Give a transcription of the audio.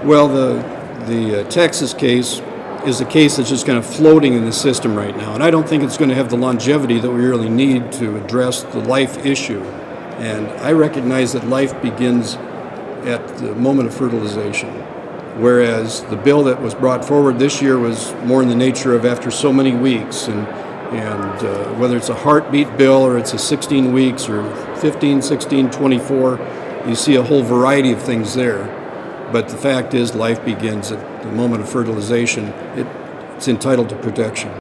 Well, the Texas case is a case that's just kind of floating in the system right now, and I don't think it's going to have the longevity that we really need to address the life issue. And I recognize that life begins at the moment of fertilization, whereas the bill that was brought forward this year was more in the nature of after so many weeks, and whether it's a heartbeat bill or it's a 16 weeks or 15, 16, 24, you see a whole variety of things there. But the fact is, life begins at the moment of fertilization. It's entitled to protection.